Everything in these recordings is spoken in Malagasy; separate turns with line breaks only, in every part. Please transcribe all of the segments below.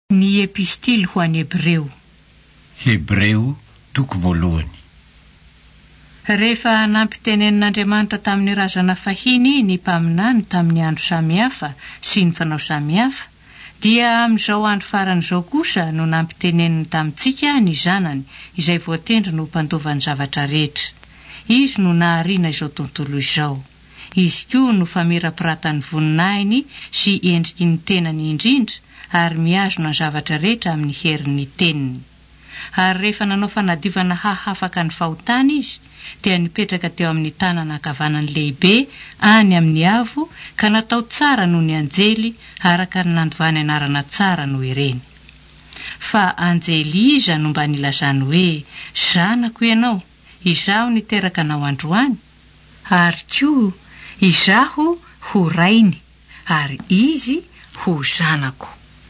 Ny epistily ho an'ny Hebreo.
Hebreo, toko voalohany.
Rehefa nampitenenin'Andriamanitra tamin'ny razana fahiny ny mpaminany tamin'ny andro samihafa sy ny fanao samihafa, dia amin'izao andro faran'izao kosa no nampiteneniny tamintsika ny zanany, izay voatendry no mpandovany zavatra rehetra. Izy no nahariana izao tontolo izao. Izy koa no famirapiratany voninahiny sy endriky ny tenany indrindra, ary miazona ny zavatra rehetra amin'ny herin'ny teniny. Ary rehefa nanao fanadiovana hahafaka ny fahotana izy, dia nipetraka teo amin'ny tanana ankavanany lehibe any amin'ny avo, ka natao tsara noho ny anjely, araka ny nandovany anarana tsara noho ireny. Fa anjely iza no mba nilazany hoe, zanako ianao, izaho niteraka anao androany, ary koa izaho ho rainy, ary izy ho zanako.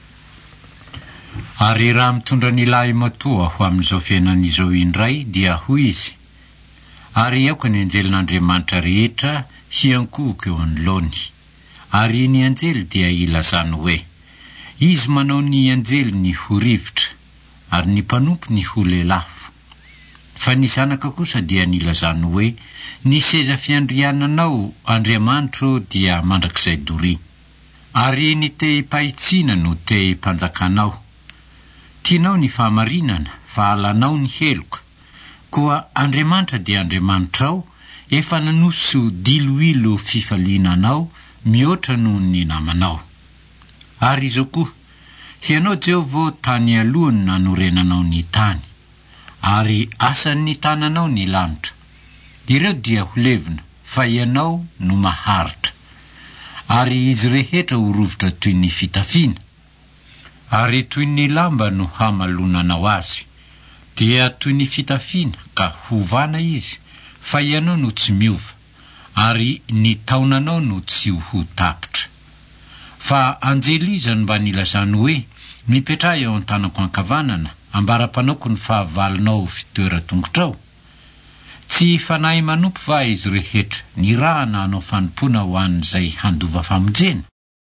Ary raha mitondra ny lahy matoa ho amin'izao fiainan'izao indray dia hoy izy, ary aoka ny anjelin'Andriamanitra rehetra hiankohoko eo anoloany. Ary ny anjely dia ilazany hoe, izy manao ny anjely ny ho rivotra, ary ny mpanompo ny ho lelafo. Fa ny zanaka kosa dia nilazany hoe, ny seza fiandriananao Andriamanitra dia mandrakizay doria. Ary ny te hipahitsiana no te hipanjakanao. Tianao ny fahamarinana, fa alanao ny heloka. Koa Andriamanitra dia Andriamanitrao, efa nanoso diloilo fifaliananao, mihoatra noho ny namanao. Ary izao koa, hianao Jehovah tany alohany nanorenanao ny tany, ary asan'ny tananao ny lanitra. Ireo dia ho levina, fa ianao no maharitra. Ary izy rehetra ho rovitra toy ny fitafiana, ary toy ny lamba no hamalonanao azy. Dia toy ny fitafiana ka hovana izy, fa ianao no tsy miova, ary ny taonanao no tsy ho tapitra. Fa anjely iza no mba nilazany hoe, mipetraha eo an-tanako ankavanana, ambara-panaoko ny fahavalonao fitoeran-tongotrao. Tsy fanahy manompo va izy rehetra, ny raha na hanao fanompoana ho an'izay handova famonjena.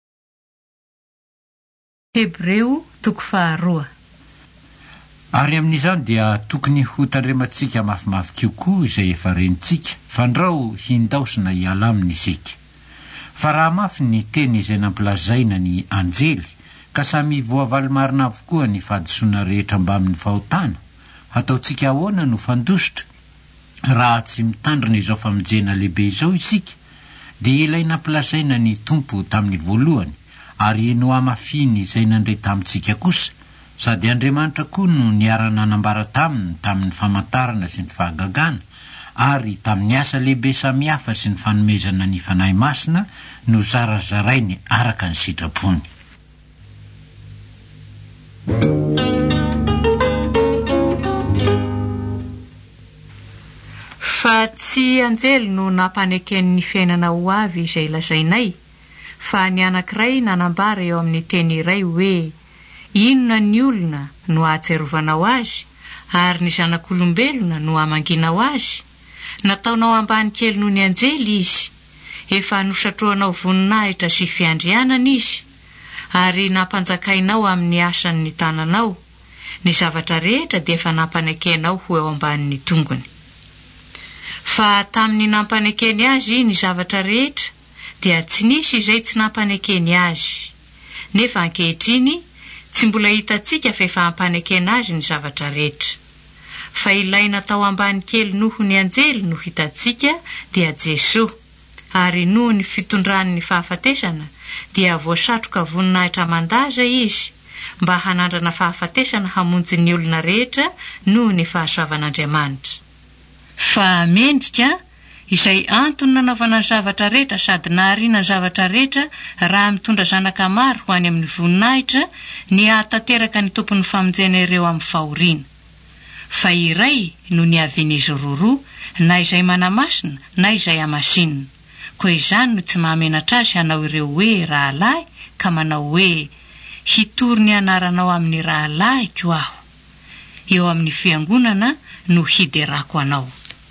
Hebreo, toko 2.
Ary amin'izany dia tokony ho tandremantsika mafimafy kokoa izay efa renitsika, fandrao hindaosina hiala aminy isika. Fa raha mafy ny teny izay nampilazaina ny anjely, ka samy voavaly marina avokoa ny fahadisoana rehetra mba amin'ny fahotana, ataotsika ahoana no fandositra, raha tsy mitandrina izao famonjena lehibe izao isika, dia ilay nampilazaina ny tompo tamin'ny voalohany, ary no amafiny izay nandray tamintsika kosa, sady Andriamanitra koa no niarana nanambara tamin'ny famantarana sy ny fahagagana, ary tamin'ny asa lehibe samihafa sy ny fanomezana ny fanahy masina no zarazarainy araka ny sitrapony.
Fa tsy anjely no nampaneken'ny fiainana ho avy izay lazainay, fa ny anankiray nanambara eo amin'ny teny iray hoe, inona ny olona no ahatserovanao azy, ary ny zanak'olombelona no amanginao azy. Nataonao ambany kely noho ny anjely izy, efa nosatroanao voninahitra sy fiandrianana izy, ary nampanjakainao amin'ny asan'ny tananao. Ny zavatra rehetra dia efa nampanekenao ho eo ambanin'ny tongony. Fa tamin'ny nampanekeny azy ny zavatra rehetra, dia tsy nisy izay tsy nampanekeny azy. Nefa ankehitriny, tsy mbola hitantsika fa efa hampanekena azy ny zavatra rehetra. Fa ilay natao ambany kely noho ny anjely no hitantsika dia Jesosy, ary noho ny fitondrany ny fahafatesana, dia voasatroka voninahitra mandaza izy, mba hanandrana fahafatesana hamonjy ny olona rehetra noho ny fahasoavan'Andriamanitra. Fa mendrika, izay antony nanaovana ny zavatra rehetra sady nahariana ny zavatra rehetra raha mitondra zanaka maro ho any amin'ny voninahitra, ny ahatateraka ny tompon'ny famonjena ireo amin'ny fahoriana. Fa iray no niavian'izy roa, na izay manamasina na izay amasinina. Koa izany no tsy mahamenatra azy hanao ireo hoe rahalahy, ka manao hoe hitory ny anaranao amin'ny rahalahy ko aho. Eo amin'ny fiangonana no hiderako anao.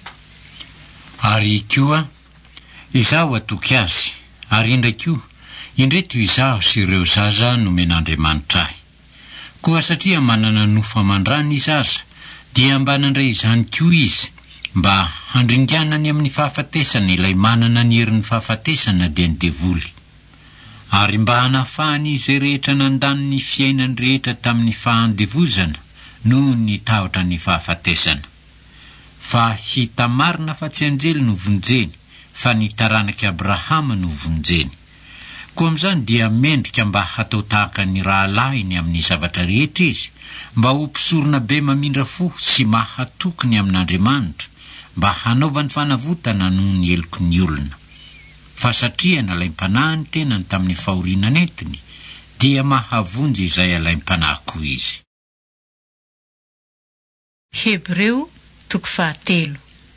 Ary koa, izaho atoky azy, ary indray koa, indreto izaho sy ireo zaza nomen'Andriamanitra ahy. koa satria manana nofo aman-drany izy aza, dia mba nandray izany koa izy mba handringanany amin'ny fahafatesana ilay manana ny herin'ny fahafatesana dia ny devoly, ary mba hanafahany izay rehetra nandany ny fiainany rehetra tamin'ny fahandevozana no ny tahotra ny fahafatesana. Fa hita marina fa tsy anjely no vonjeny, fa ny taranaka Abrahama no vonjeny. Koa amin'izany dia mendrika mba hatao tahaka ny rahalahiny amin'ny zavatra rehetra izy, mba ho mpisorona be mamindra fo sy mahatokony amin'Andriamanitra, mba hanaovany fanavotana noho ny heloko ny olona. Fa satria nalaim-panahy ny tenany tamin'ny fahoriana netiny, dia mahavonjy izay alaim-panahy koa izy.
Hebreo 3:7.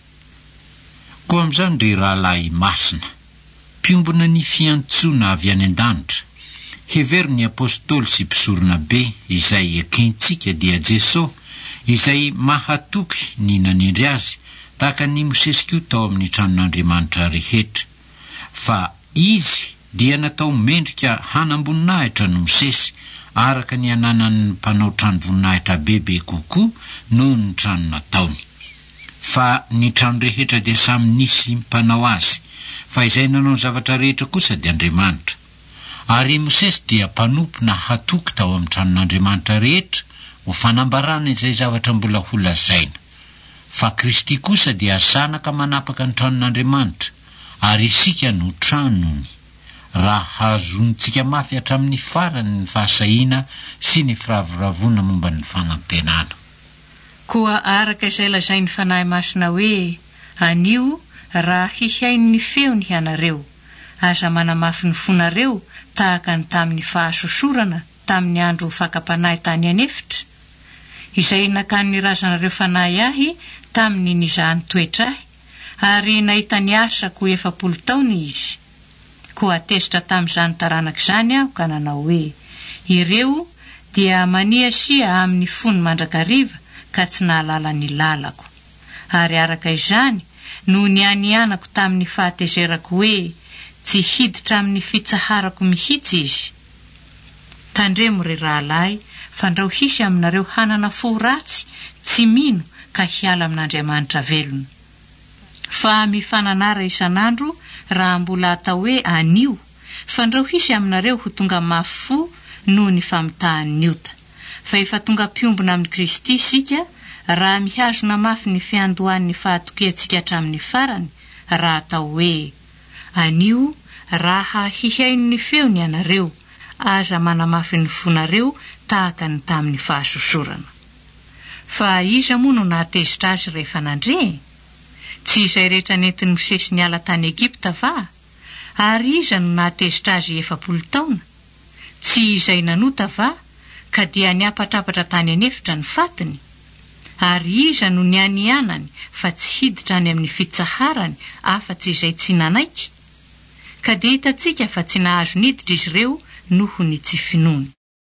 Koa amin'izany ry rahalahy masina, piombona ny fiantsoana avy any an-danitra, heveriny ny apôstôly sy mpisorona be izay ekentsika dia Jesosy, izay mahatoky ny nanendry azy tahaka ny Mosesy koa tao amin'ny tranon'Andriamanitra rehetra. Fa izy dia natao mendrika hanamboninahitra no Mosesy, araka ny ananan'ny mpanao trano voninahitra bebe kokoa noho ny trano nataony. Fa ny trano rehetra dia samy nisy mpanao azy, fa izay nanao zavatra rehetra kosa dia Andriamanitra. Ary Mosesy dia mpanompo na hatoky tao amin'ny tranon'Andriamanitra rehetra ho fanambarana izay zavatra mbola ho lazaina. Fa Kristy kosa dia zanaka manapaka ny tranon'Andriamanitra, ary isika no tranony, raha hazontsika mafy hatramin'ny farany ny fahasahiana sy ny firavoravona momba ny fanantenana.
Koa araka izay lazainy fanahy masina hoe, anio raha hihainy ny feony ianareo, aza manamafy ny fonareo tahaka ny tamin'ny fahasosorana tamin'ny andro fakapanahy tany anefitra, izay nakany razanareo fanahy ahy tamin'ny nizahany toetrahy, ary nahita ny asako 70 taona izy. Koa atesitra tamin'izany taranaka izany aho ka nanao hoe, ireo dia maniasia amin'ny fony mandrakariva ka tsy nahalala ny lalako. Ary araka izany no nianianako tamin'ny fahatezerako hoe tsy hiditra amin'ny fitsaharako mihitsy izy. Tandremo ry rahalahy, fandrao hisy aminareo hanana fo ratsy tsy mino ka hiala amin'Andriamanitra velona. Fa mifananara isanandro raha mbola atao hoe anio, fandrao hisy aminareo ho tonga mafy fo noho ny famitahan'ny ota. Fa efa tonga piombona amin'ny Kristy isika, raha mihazona mafy ny fiandohan'ny fahatokiantsika hatramin'ny farany, raha atao hoe anio raha hihainy ny feony ianareo, aza manamafy ny fonareo tahaka ny tamin'ny fahasosorana. Fa iza moa no nahatezitra azy rehefa nandre? Tsy izay rehetra nentin'ny Mosesy niala tany Egipta va? Ary iza no nahatezitra azy 70 taona? Tsy izay nanota va? Ka dia niapatrapatra tany anefitra ny fatiny? Ary iza no nianianany fa tsy hiditra any amin'ny fitsaharany afa-tsy izay tsy nanaiky? Ka dia hitantsika fa tsy nahazo niditra izy ireo noho ny tsy finoany.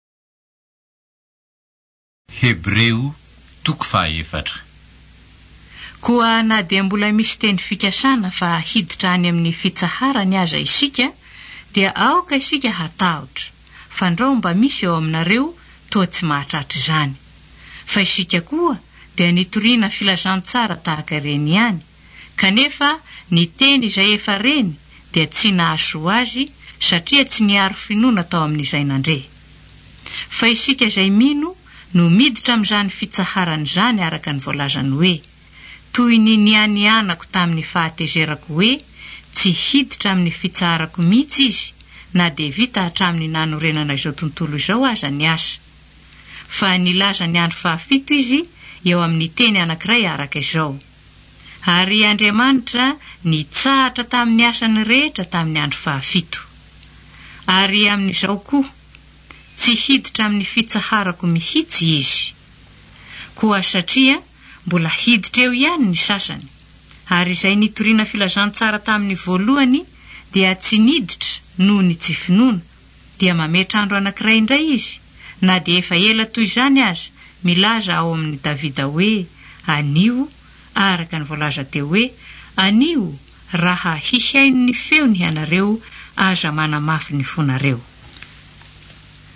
Hebreo 4:4.
Koa na dia mbola misy teny fikasana fa hiditra any amin'ny fitsaharany aza isika, dia aoka isika hatahotra, fandrao mba misy eo aminareo toa tsy mahatratra izany. Fa isika koa dia nitoriana filazantsara tahaka reny ihany, kanefa ny teny izay efa reny dia tsy nahasoa azy satria tsy niaro finoana tao amin'izay nandre. Fa isika izay mino no miditra amin'izany fitsaharany izany araka ny voalazany hoe, toy ny nianianako tamin'ny fahatezerako hoe tsy hiditra amin'ny fitsaharako mihitsy izy, na dia vita hatramin'ny nanorenana izao tontolo izao aza ny asa. Fa nilaza ny andro 7 izy eo amin'ny teny anankiray araka izao. Ary Andriamanitra nitsahatra tamin'ny asany rehetra tamin'ny andro 7. Ary amin'izao koa, tsy hiditra amin'ny fitsaharako mihitsy izy. Koa satria mbola hiditra eo ihany ny sasany. Ary izay nitoriana filazantsara tamin'ny voalohany dia tsy niditra noho ny tsy finoana, dia mametra andro anankiray indray izy, na dia efa ela toy izany aza, milaza ao amin'ny Davida hoe, anio, araka ny voalaza teo hoe, anio raha hihainy ny feony ianareo, aza manamafy ny fonareo.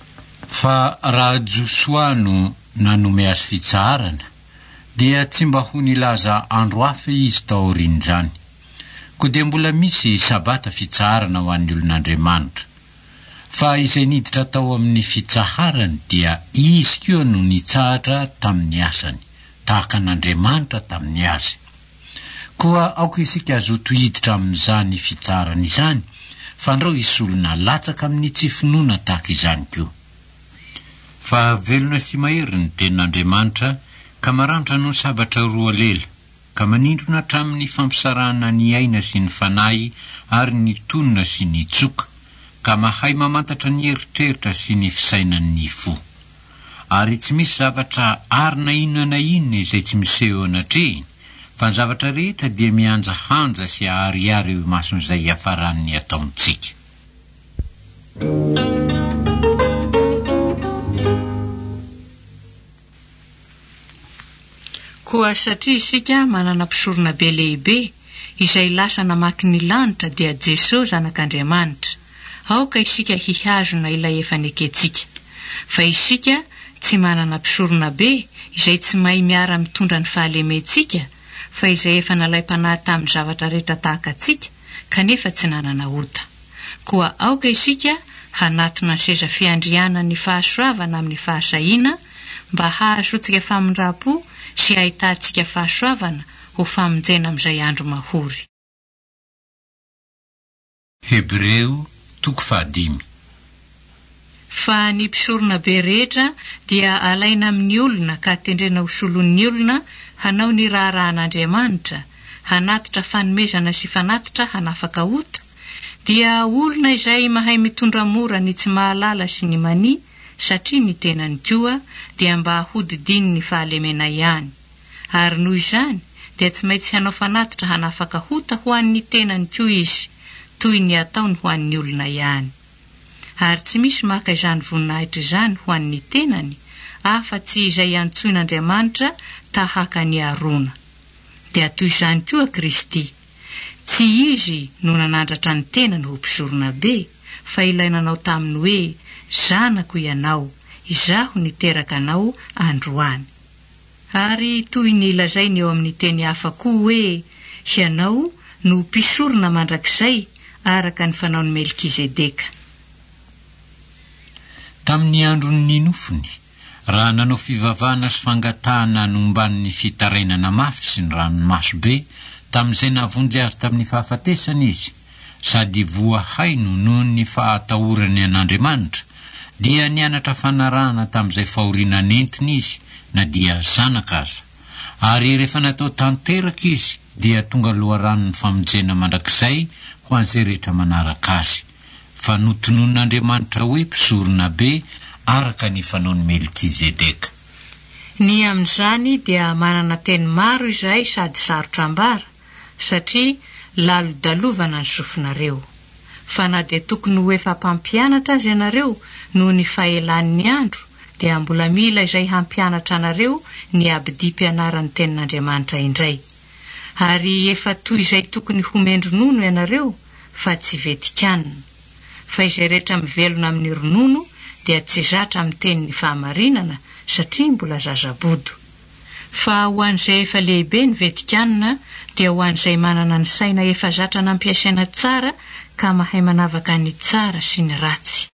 Fa raha Josoa nanome azy fitsarana dia tsy mba ho nilaza andro hafa izy taorian'izany. Koa dia mbola misy sabata fitsarana ho an'ny olon'Andriamanitra. Fa izay niditra tao amin'ny fitsaharany dia izy koa no nitsahatra tamin'ny asany, tahaka n'Andriamanitra tamin'ny azy. Koa aoka isika azo tohiditra amin'izany fitsarana izany, fa andreo isy olona latsaka amin'ny tsy finoana tahaka izany koa. Fa velona sy mahery ny tenin'Andriamanitra ka maranitra no sabatra roa lela, ka manindrona hatramin'ny fampisarahana ny aina sy ny fanahy ary ny tonona sy ny tsoka, ka mahay mamantatra ny eritreritra sy ny fisainan'ny fo. Ary tsy misy zavatra arina inona na inona izay tsy miseho anatrehiny, fa ny zavatra rehetra dia mianjahanja sy ahariary eo mason'izay hiafaran'ny ataontsika.
Koa satria isika manana mpisorona be lehibe izay lasa namaky ny lanitra dia Jesosy zanak'Andriamanitra. Aoka isika hihazona ilay efa neketsika. Fa isika tsy manana mpisorona be izay tsy mahay miara mitondra ny fahalementsika, fa izay efa nalaim-panahy tamin'ny zavatra rehetra tahaka atsika kanefa tsy nanana ota. Koa aoka isika hanatona ny seza fiandriana ny fahasoavana amin'ny fahasahiana mba hahazotsika famindrapo sy ahitantsika fahasoavana ho famonjena amin'izay andro mahory.
Hebreo 5:5.
Fa ny mpisorona be rehetra dia alaina amin'ny olona ka tendrena ho solon'ny olona hanao ny raharahan'Andriamanitra, hanatitra fanomezana sy fanatitra hanafaka ota, dia olona izay mahay mitondra mora ny tsy mahalala sy ny mani, satria ny tenany koa dia mba hodidiny ny fahalemena ihany. Ary noho izany dia tsy maintsy hanao fanatitra hanafaka ota ho an'ny tenany koa izy, toy ny ataony ho an'ny olona ihany. Ary tsy misy maka izany voninahitra izany ho an'ny tenany, afa-tsy izay antsoin'Andriamanitra tahaka ny Arona. Dia toy izany koa Kristy. Tsy izy no nanandratra ny tenany ho mpisorona be, fa ilay nanao taminy hoe, zanako ianao, izaho niteraka anao androany. Ary toy ny lazainy eo amin'ny teny hafa koa hoe, ianao no mpisorona mandrakizay araka ny fanaony Melkizedeka.
Tamin'ny andron'ny nofony, raha nanao fivavahana sy fangatahana nomban'ny fitarainana mafy sy ny ranomaso be, tamin'izay navonjy azy tamin'ny fahafatesana izy, sady voahaino noho ny fahatahorany an'Andriamanitra, dia nianatra fanarahana tamin'izay fahoriana nentiny izy, na dia zanaka aza. Ary rehefa natao tanteraka izy, dia tonga loharanony famonjena mandrakizay ho an'izay rehetra manaraka azy. Fa notonon'Andriamanitra hoe mpisorona be araka ny fanaony Melkizedeka.
Ny amin'izany dia manana teny maro izay sady sarotra ambara, satria lalo-dalovana ny sofinareo. Fa na dia tokony ho efa mpampianatra azy ianareo noho ny fahelan'ny andro, dia mbola mila izay hampianatra anareo ny abidi-pianaran'ny tenin'Andriamanitra indray. Ary efa toy izay tokony homeny ronono ianareo, fa tsy vetikanina. Fa izay rehetra mivelona amin'ny ronono dia tsy zatra amin'ny tenin'ny fahamarinana, satria mbola zazabodo. Fa ho an'izay efa lehibe ny vetikanina, dia ho an'izay manana ny saina efa zatra nampiasaina tsara ka mahay manavaka ny tsara sy ny ratsy.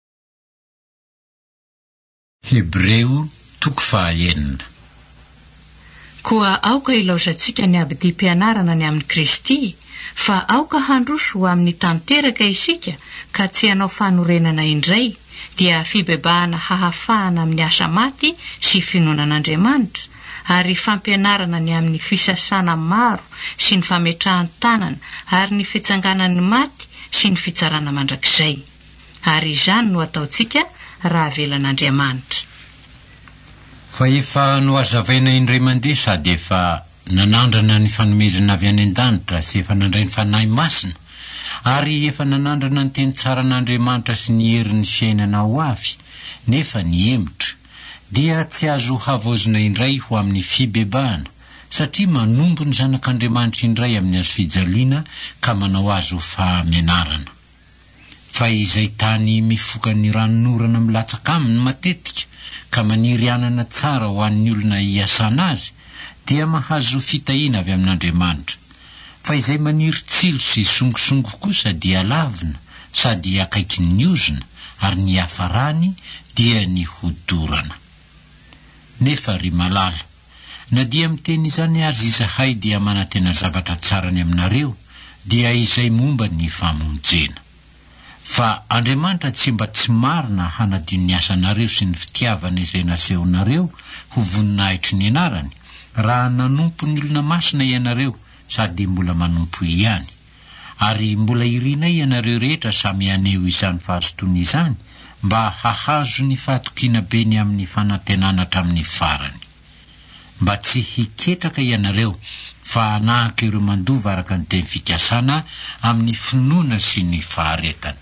Hebreo 5:9.
Koa aoka ilaozantsika ny abidi-pianarana ny amin'ny Kristy, fa aoka handroso ho amin'ny tanteraka isika ka tsy hanao fanorenana indray, dia fibebahana hahafahana amin'ny asa maty sy finoanan'Andriamanitra, ary fampianarana ny amin'ny fisasana maro sy ny fametrahan-tanana ary ny fitsanganan'ny maty sy ny fitsarana mandrakizay. Ary izany no ataontsika raha velan'Andriamanitra.
Fa efa noazavaina indray mandeha sady efa nanandrana ny fanomezana avy any an-danitra sy efa nandray ny fanahy masina, ary efa nanandrana ny teny tsara n'Andriamanitra sy ny herin'ny fiainana ho avy, nefa ny emotra, dia tsy azo havaozina indray ho amin'ny fibebahana, satria manombo ny zanak'Andriamanitra indray amin'ny azo fijaliana ka manao azo fahamenarana. fa izay tany mifoka ny ranonorana milatsaka aminy matetika ka maniry anana tsara ho an'ny olona hiasana azy dia mahazo fitahiana avy amin'Andriamanitra. Fa izay maniry tsilo sy songosongo kosa dia lavina sady akaiky ny ozona ary ny hafarany dia ny hodorana. Nefa ry malala, na dia miteny izany azy izahay dia manantena zavatra tsarany aminareo dia izay momba ny famonjena. Fa Andriamanitra tsy mba tsy marina hanadio ny asanareo sy ny fitiavana izay nasehonareo ho voninahitry ny anarany raha nanompo ny olona masina ianareo sady mbola manompo ihany. Ary mbola irina ianareo rehetra samy aneo izany fahazotoana izany mba hahazo ny fahatokiana beny amin'ny fanantenana hatramin'ny farany. Mba tsy hiketraka ianareo fa hanahaka ireo mandova araka ny teny fikasana amin'ny finoana sy ny faharetana.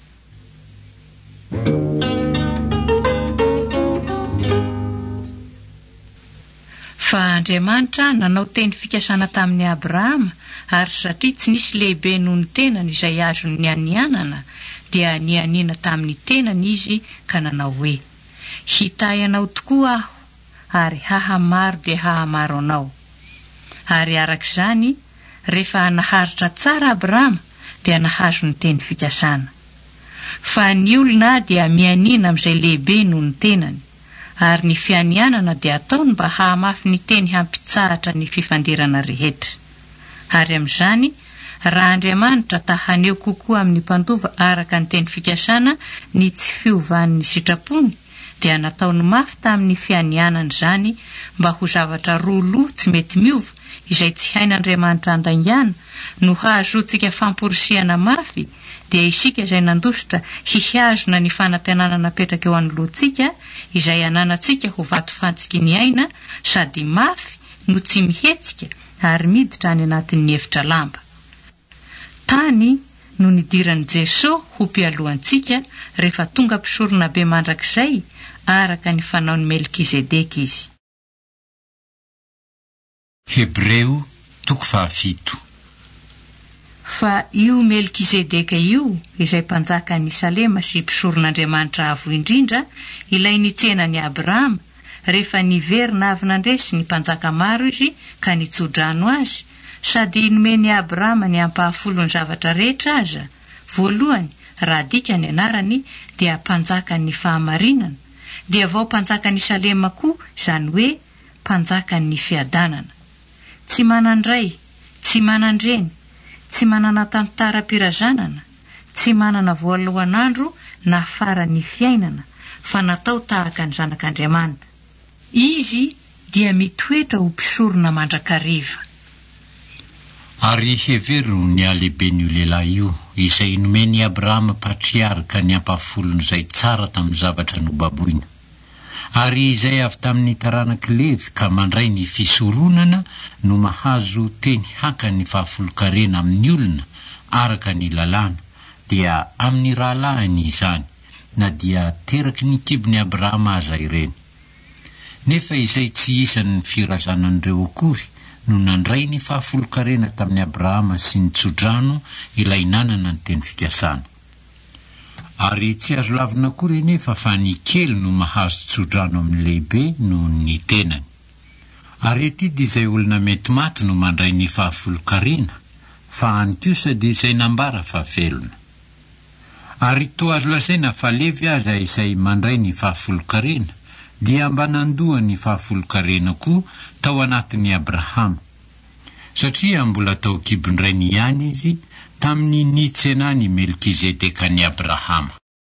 Fa Andriamanitra nanao teny fikasana tamin'ny Abrahama ary satria tsy nisy lehibe noho ny tenany izay azony ny anianana dia nianina tamin'ny tenany izy ka nanao hoe, hitay anao tokoa aho ary hahamaro dia hahamaro anao. Ary arak'izany rehefa naharitra tsara Abrahama dia nahazo ny teny fikasana. Fa ny olona dia mianina amin'izay lehibe noho ny tenany ary ny fianianana dia ataony mba hahamafy ny teny hampitsahatra ny fifandirana rehetra. Ary amin'izany raha Andriamanitra tahaneo kokoa amin'ny mpandova araka ny teny fikasana ny tsy fiovan'ny sitrapony dia nataony mafy tamin'ny fianianana izany mba ho zavatra roaloha tsy mety miova izay tsy hain'Andriamanitra andaingana no hahazoantsika famporisihana mafy dia isika izay nandositra hiazona ny fanantenana napetraka eo anoloantsika izay ananantsika ho vato fantsiky ny aina sady mafy no tsy mihetsika ary miditra any anatin'ny efitra lamba. Tany no nidiran'i Jesosy ho mpialohantsika rehefa tonga mpisorona be mandrakizay araka ny fanaony Melkizedeka izy.
Hebreo 7.
Fa io Melkizedeka io izay mpanjaka ny Salema sy mpisoron'Andriamanitra avo indrindra ilay nitsenany Abrahama rehefa niverina avy nandresy ny mpanjaka maro izy ka nitsodrano azy sady nomeny Abrahama ny ampahafolo ny zavatra rehetra aza. Voalohany raha dika ny anarany dia mpanjaka ny fahamarinana dia vao mpanjaka ny Salema koa izany hoe mpanjaka ny fiadanana. Tsy manandray, tsy manandreny, tsy manana tantaram-pirazanana, tsy manana voalohan'andro na farany fiainana fa natao tahaka ny zanak'Andriamanitra. Izy dia mitoetra ho mpisorona mandrakariva.
Ary hevery ny alehiben'io lehilahy io izay nomeny Abrahama patriarika ny ampafolony izay tsara tamin'ny zavatra nobaboina. Ary izay avy tamin'ny taranaka Levi ka mandray ny fisoronana no mahazo teny haka ny fahafolokarena amin'ny olona araka ny lalàna dia amin'ny rahalahiny izany na dia teraky ny kibony Abrahama aza ireny. Nefa izay tsy isan'ny firazanan'ireo akory no nandray ny fahafolokarena tamin'ny Abrahama sy ny tsodrano ilay nanana ny teny fikasana. Ary tsy azo lavina akory nefa fa ny kely no mahazo tsodrano amin'ny lehibe no ny tenany. Ary ety izay olona mety maty no mandray ny fahafolokarena fa any kosa dia izay nambara fa velona. Ary toa azo lasaina fa Levi aza izay mandray ny fahafolokarena dia mba nandoa ny fahafolokarena koa tao anatin'ny Abrahama satria mbola tao kibondrainy ihany izy tamin'ny nitsenany Melkizedeka ny Abrahama.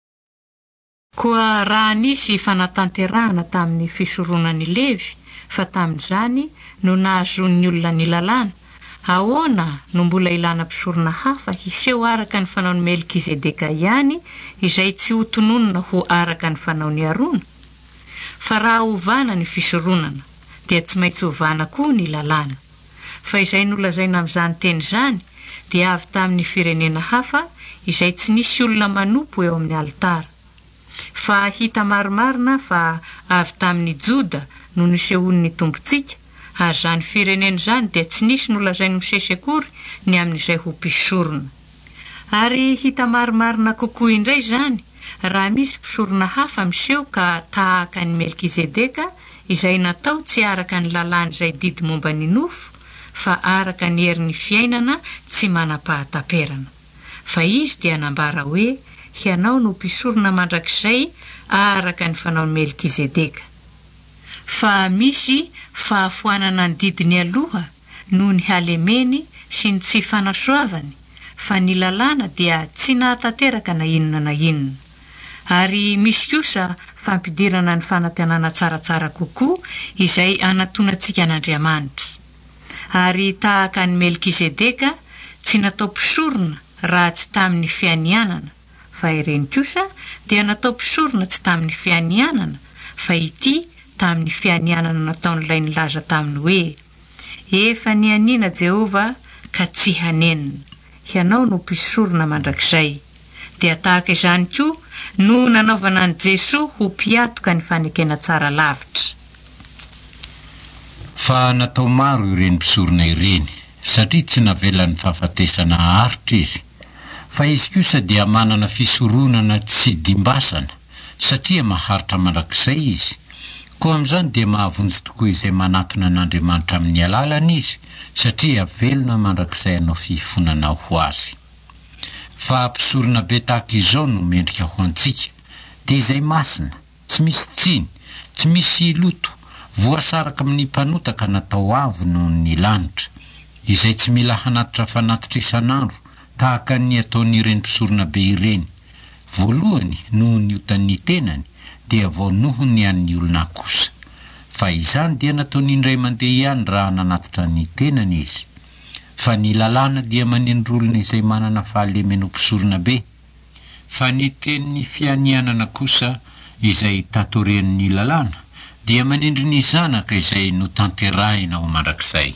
Koa raha nisy fanatanterahana tamin'ny fisoronan'i Levi fa tamin'izany no nahazon'ny olona ny lalàna, ahoana no mbola ilana mpisorona hafa hiseho araka ny fanaony Melkizedeka ihany izay tsy ho tononona ho araka ny fanaony Arona? Fa raha ovana ny fisoronana dia tsy maintsy ovana koa ny lalàna. Fa izay nolazaina amin'izany teny izany dia avy tamin'ny firenena hafa izay tsy nisy olona manompo eo amin'ny alitara. Fa hita marimarina fa avy tamin'ny Joda no nisehon'ny tompontsika ary zany firenena izany dia tsy nisy nolazainy misesy akory ny amin'izay ho mpisorona. Ary hita marimarina kokoa indray izany raha misy mpisorona hafa miseho ka tahaka ny Melkizedeka izay natao tsy araka ny lalàna izay didy momba ny nofo fa araka ny herin'ny fiainana tsy manam-pahataperana. Fa izy dia nambara hoe ianao no mpisorona mandrakizay araka ny fanaon'i Melkizedeka. Fa misy fahafoanana ny didiny aloha noho ny halemeny sy ny tsy fanasoavany, fa ny lalàna dia tsy nahatanteraka na inona. Ary misy kosa fampidirana ny fanantenana tsaratsara kokoa izay anatonantsika an'Andriamanitra. Ary tahaka ny Melkizedeka tsy natao mpisorona raha tsy tamin'ny fianianana, fa ireny kosa dia natao mpisorona tsy tamin'ny fianianana, fa ity tamin'ny fianianana nataon'ilay nilaza taminy hoe efa nianiana Jehova ka tsy hanenina, ianao no mpisorona mandrakizay. Dia tahaka izany koa no nanaovana ny Jesoa ho mpiatoka ny fanekena tsara lavitra.
Fa natao maro ireny mpisorona ireny, satria tsy navelan'ny fahafatesana haritra izy. Fa izy kosa dia manana fisoronana tsy dimbasana, satria maharitra mandrakizay izy. Koa amin'izany dia mahavonjy tokoa izay manatona an'Andriamanitra amin'ny alalana izy, satria velona mandrakizay anao fifonana ho azy. Fa mpisorona be tahaka izao no mendrika ho antsika, dia izay masina, tsy misy tsiny, tsy misy loto, voasaraka amin'ny mpanotaka natao avo noho ny lanitra, izay tsy mila hanatitra fanatitra isan'andro, tahaka ny ataon'ireny mpisorona be ireny. Voalohany noho ny otan'ny tenany, dia voanoho ny an'ny olona kosa. Fa izany dia nataony indray mandeha ihany raha nanatitra ny tenany izy. Fa ny lalàna dia manendrolona izay manana fahalemeno mpisorona be. Fa ny tenin'ny fianianana kosa izay tatoren'ny lalàna dia manendry ny zanaka izay notanterahina ho mandrakizay.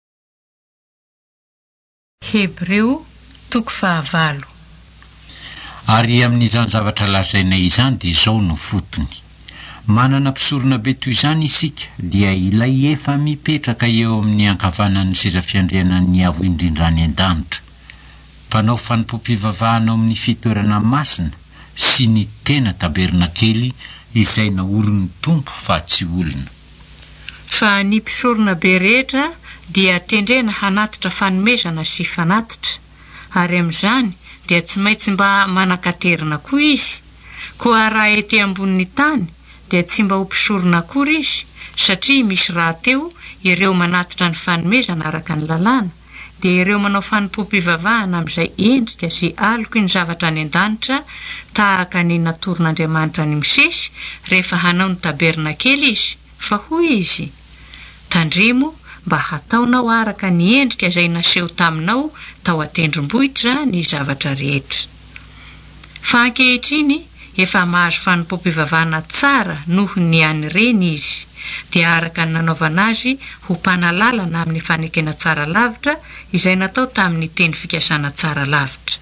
Hebreo 9:9.
Ary amin'izany zavatra lazaina izany dia izao no fotony. Manana mpisorona be toy izany isika dia ilay efa mipetraka eo amin'ny ankavanan'ny seza fiandrianan'ny avo indrindra any an-danitra. Mpanao fanompom-pivavahana amin'ny fitoerana masina sy ny tena tabernakely izay naorin'ny tompo fa tsy olona.
Fa ny mpisorona be rehetra dia tendrena hanatitra fanomezana sy fanatitra, ary amin'izany dia tsy maintsy mba manakaterina koa izy. Koa raha ety ambonin'ny tany dia tsy mba ho mpisorona akory izy, satria misy raha teo ireo manatitra ny fanomezana araka ny lalàna, dia ireo manao fanompom-pivavahana amin'izay endrika sy aloko ny zavatra any an-danitra, tahaka ny natoron'Andriamanitra ny Mosesy rehefa hanao ny tabernakely izy. Fa hoy izy, tandremo mba hataonao araka ny endrika izay naseho taminao tao atendrombohitra ny zavatra rehetra. Fa ankehitriny efa mahazo fanompom-pivavahana tsara noho ny any reny izy, dia araka ny nanaovana azy ho mpanalala amin'ny fanekena tsara lavitra izay natao tamin'ny teny fikasana tsara lavitra.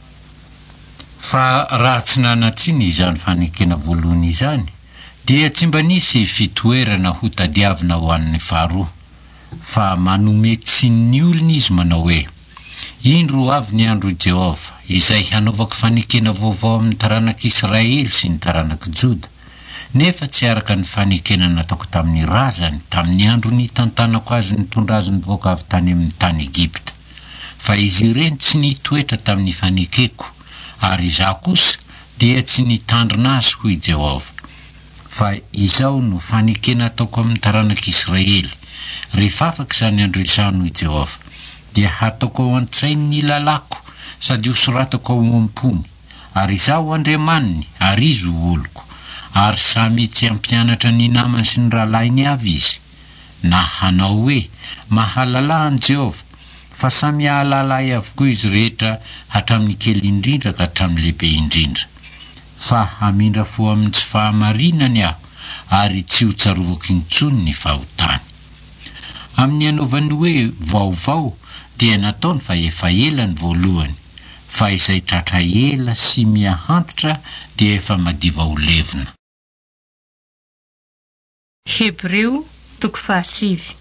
Fa raha tsy nanatsiny izany fanekena voalohany izany, dia tsy mba nisy fitoerana ho tadiavina ho an'ny faharoa. Fa manome tsin'ny olona izy manao hoe, indro avy ny andro Jehova izay hanaovako fanekena vaovao amin'ny taranak'Israely sy ny taranak'i Joda, nefa tsy araka ny fanekena nataoko tamin'ny razany tamin'ny andro ny tantanako azy nitondra azy nivoaka avy tany amin'ny tany Egipta. Fa izy ireny tsy nitoetra tamin'ny fanekeko, ary izaho kosa dia tsy nitandrina azy hoy Jehova. Fa izao no fanekena ataoko amin'ny taranak'Israely. Rehefa afaka izany andro izany hoy Jehova, dia hataoko ao an-tsainy ny lalako sady hosoratako ao am-pony, ary izaho Andriamaniny ary izy ho oloko, ary samy tsy hampianatra ny namany sy ny rahalainy avy izy. Na hanao hoe mahalala an Jehova, fa samy hahalalay avokoa izy rehetra hatramin'ny kely indrindra ka hatramin'ny lehibe indrindra. Fa hamindra fo amin'ny tsy fahamarinany aho, ary tsy ho tsarovako intsony ny fahotany. Amin'ny anaovany hoe vaovao dia nataony fa efa ela ny voalohany, fa izay tratra ela sy miahantitra dia efa madiva ho levina.
Hebreo 9:7.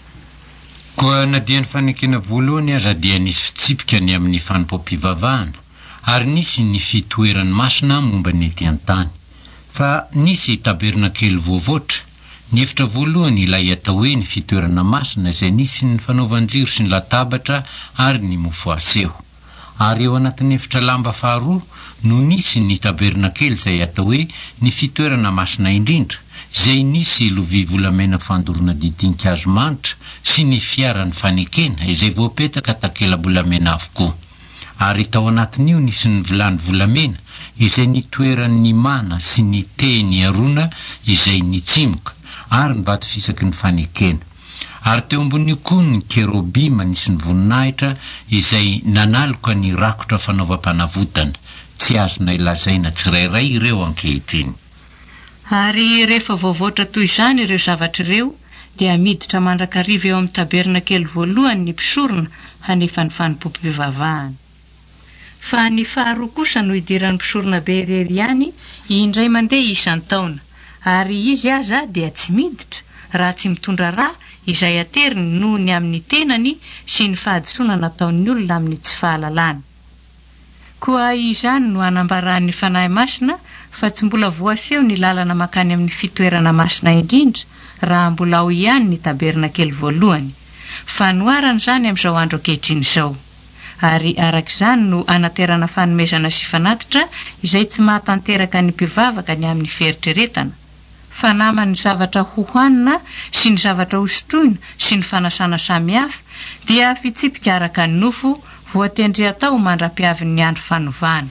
Koa na dia ny fanekena voalohany aza dia nisy fitsipika ny amin'ny fanompom-pivavahana, ary nisy ny fitoerany masina momba ny ety an-tany. Fa nisy tabernakely voavoatra. Ny efitra voalohany ilay atao hoe ny fitoerana masina izay nisy ny fanaovan-jiro sy ny latabatra ary ny mofo aseho. Ary eo anatin'ny efitra lamba faharoa no nisy ny tabernakely izay atao hoe ny fitoerana masina indrindra, izay nisy lovia volamena fandorona didin-kazo manitra sy ny fiarany fanekena izay voapetaka takela-bolamena avokoa. Ary tao anatin'io nisy ny vilany volamena izay nitoeran'ny mana sy ny teny arona izay nitsimoka ary ny vato fisaky ny fanekena. Ary teo ambon'io koa ny kerobima nisy ny voninahitra izay nanaloka ny rakotra fanaovam-panavotana. Tsy azona ilazaina tsirairay ireo ankehitriny.
Ary rehefa voavoatra toy izany ireo zavatra ireo, dia miditra mandrakariva eo amin'ny tabernakely voalohany ny mpisorona hanefa ny fanompoam-pivavahana. Fa ny faharoa kosa no idiran'ny mpisorona be irery ihany indray mandeha isan-taona, ary izy aza dia tsy miditra raha tsy mitondra rà izay ateriny noho ny amin'ny tenany sy ny fahadisoana nataon'ny olona amin'ny tsy fahalalana. Koa izany no anambaran'ny fanahy masina fa tsy mbola voaseho ny lalana makany amin'ny fitoerana masina indrindra raha mbola ao ihany ny tabernakely voalohany. Fa noarana izany amin'izao andro ankehitriny izao. Ary arak'izany no anaterana fanomezana sy fanatitra izay tsy mahatanteraka ny mpivavaka ny amin'ny fieritreretana. Fa naman'ny zavatra hohanina sy ny zavatra hosotroina sy ny fanasana samihafa dia fitsipika araka ny nofo voatendry atao mandra-piavin'ny andro fanovana.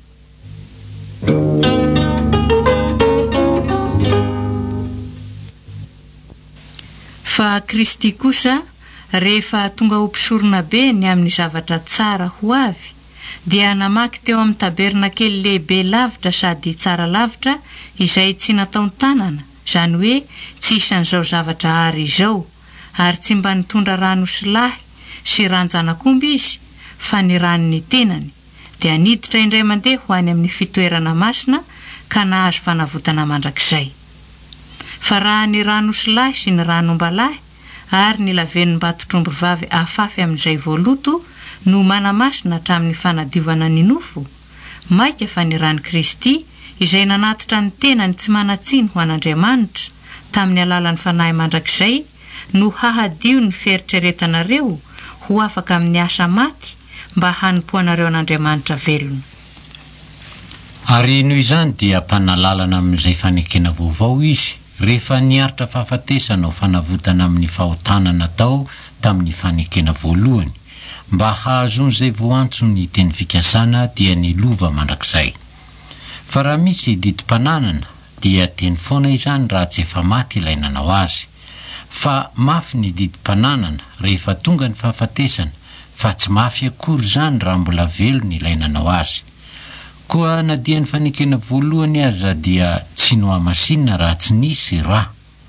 Fa Kristy kosa rehefa tonga ho mpisorona be ny amin'ny zavatra tsara ho avy, dia namaky teo amin'ny tabernakely lehibe lavitra sady tsara lavitra izay tsy nataony tanana, izany hoe tsy isan'izao zavatra ary izao, ary tsy mba nitondra rano sy lahy sy ranjanak'omby izy, fa ny ranony tenany, dia niditra indray mandeha ho any amin'ny fitoerana masina ka nahazo fanavotana mandrakizay. Fa raha ny rano sy lahy sy ny ranom-balahy ary ny laven'ny mbatotrombo vavy afafy amin'izay voaloto no manamasina hatramin'ny fanadiovana ny nofo, maika fa ny rany Kristy izay nanatitra ny tenany tsy manatsiny ho an'Andriamanitra tamin'ny alalan'ny fanahy mandrakizay no hahadio ny fieritreretanareo ho afaka amin'ny asa maty mba hanompoanareo an'Andriamanitra velona.
Ary noho izany dia mpanalalana amin'izay fanekena vaovao izy rehefa niaritra fahafatesana ho fanavotana amin'ny fahotanana tao tamin'ny fanekena voalohany, mba hahazon'izay voantso ny teny fikasana dia ny lova mandrakizay. Fa raha misy didim-pananana dia teny foana izany raha tsy efa maty ilay nanao azy. Fa mafy ny didim-pananana rehefa tonga ny fahafatesana, fa tsy mafy akory izany raha mbola velona ilay nanao azy. Koa na dia ny fanekena voalohany aza dia tsy nohamasinina raha tsy nisy rà.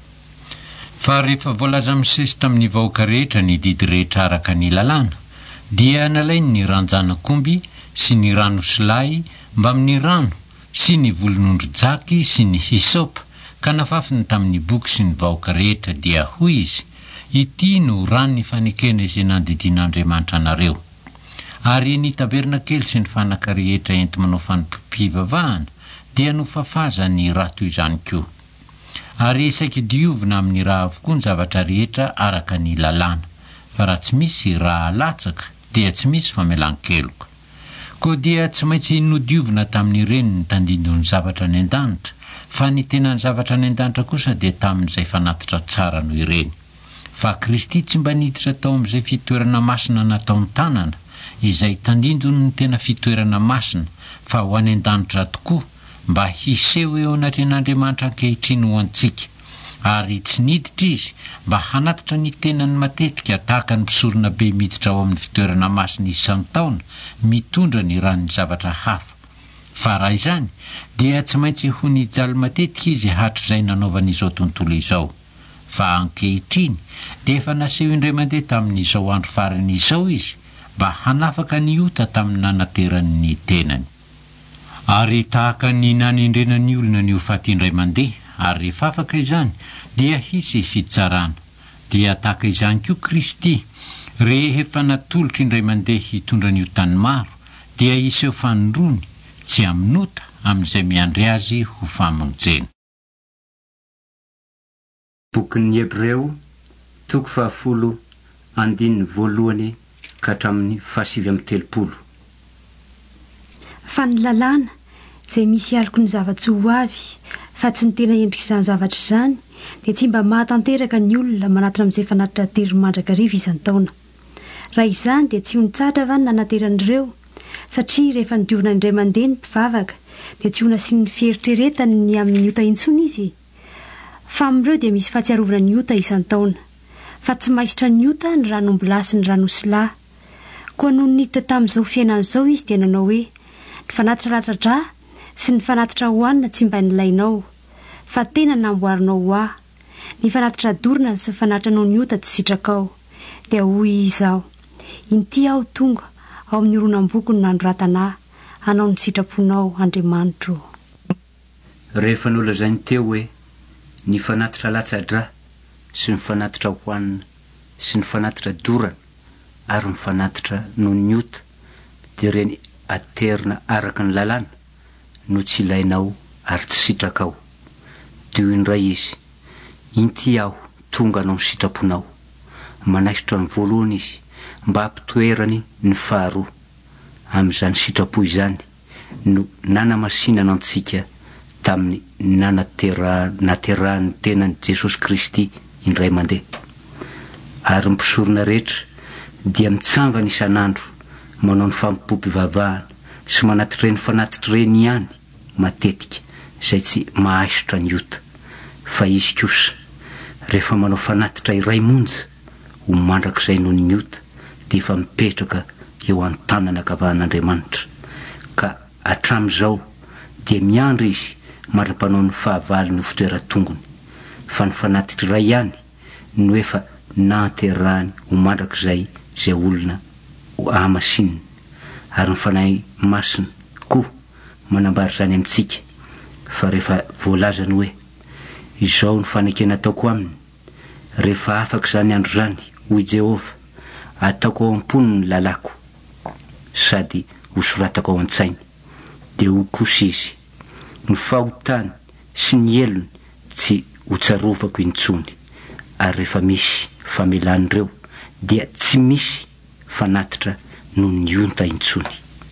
Fa rehefa voalaza misesy tamin'ny vahoaka rehetra ny didy rehetra araka ny lalàna, dia nalainy ny ranjanak'omby sy ny rano silay mba amin'ny rano sy ny volon'ondro-jaky sy ny hisopa, ka nafafiny tamin'ny boky sy ny vahoaka rehetra dia hoy izy, ity no rano ny fanekena izay nandidin'Andriamanitra anareo. Ary ny tabernakely sy ny fanaka rehetra enti manao fanompoam-pivavahana dia nofafaza ny raha toy izany koa. Ary saika diovina amin'ny raha avokoa ny zavatra rehetra araka ny lalàna, fa raha tsy misy raha latsaka dia tsy misy famelan-keloka. Koa dia tsy maintsy nodiovina tamin'ireny ny tandindon'ny zavatra ny an-danitra, fa ny tenany zavatra ny an-danitra kosa dia tamin'izay fanatitra tsara noho ireny. Fa Kristy tsy mba niditra tao amin'izay fitoerana masina nataony tanana, izay tandindony ny tena fitoerana masina, fa ho any an-danitra tokoa, mba hiseho eo anatren'Andriamanitra ankehitriny ho antsika. Ary tsy niditra izy mba hanatitra ny tenany matetika tahaka ny mpisorona be miditra ao amin'ny fitoerana masina isan-taona mitondra ny ranony zavatra hafa. Fa raha izany dia tsy maintsy ho nijaly matetika izy hatr'izay nanaovan'izao tontolo izao. Fa ankehitriny dia efa naseho indray mandeha tamin'izao andro farany izao izy mba hanafaka ny ota tamin'ny nanateran'ny tenany. Ary tahaka ny nanendrenany olona ny hofaty indray mandeha, ary rehefa afaka izany dia hisy fitsarana. Dia tahaka izany koa Kristy rehefa natolotra indray mandeha hitondra ny otany maro, dia iseho fanondrony tsy aminota amin'izay miandry azy ho famonjena.
Bokin'ny Hebreo, toko 10:1 ka hatramin'ny 7:30.
Fa ny lalàna izay misy aloko ny zava-tsy ho avy fa tsy ny tena endrika izany zavatra izany dia tsy mba mahatanteraka ny olona manatona amin'izay fanatitra tery mandrakariva isan-taona. Raha izany dia tsy honitsahatra va ny nanateran'ireo, satria rehefa nidiovina indray mandeha ny mpivavaka dia tsy ho nasiany fieritreretany ny amin'ny ota intsony izy. Fa amin'ireo dia misy fahatsiarovana ny ota isan-taona, fa tsy maisotra ny ota ny ranombola sy ny ranosilahy. Koa noho niditra tamin'izao fiainan'izao izy dia nanao hoe ny fanatitra ratradra sy ny fanatitra hohanina tsy mba nilainao, fa tena namboarinao ho ahy. Ny fanatitra dorina sy ny fanatitra noho ny ota tsy sitrakao. Dia hoy izao, inty aho tonga ao amin'ny oronam-bokony nandroratana hanao ny sitraponao Andriamanitro.
Rehefa nolazainy teo hoe ny fanatitra latsadra sy ny fanatitra hohanina sy ny fanatitra dorana ary ny fanatitra noho ny ota dia reny aterina araka ny lalàna no tsy ilainao ary tsy sitrakao. Dio indray izy, inty aho tonga anao ny sitraponao. Manaisotra ny voalohany izy mba hampitoerany ny faharoa. Amin'izany sitrapo izany no nanamasinana antsika tamin'ny naterahany tenany Jesosy Kristy indray mandeha. Ary mpisorona rehetra dia mitsangana isan'andro manao ny fampipompivavahana sy manatitra ny fanatitra reny ihany matetika izay tsy mahaisotra ny ota. Fa izy kosa rehefa manao fanatitra iray monja ho mandrakizay noho ny ota dia efa mipetraka eo an-tanana ankavan'Andriamanitra. Ka hatramin'izao dia miandry izy mandra-panao ny fahavaliny ho fitoeran-tongony. Fa ny fanatitra iray ihany no efa naterahany ho mandrakizay izay olona ho amasinina. Ary ny fanahy masina koa manambara izany amintsika. Fa rehefa voalazany hoe izao ny fanekena ataoko aminy, rehefa afaka izany andro izany hoy Jehova, ataoko ao am-pony ny lalako sady hosoratako ao an-tsainy. Dia ho kosa izy, ny fahotany sy ny elony tsy hotsarovako intsony. Ary rehefa misy famelan'ireo dia tsy misy fanatitra noho ny onta intsony.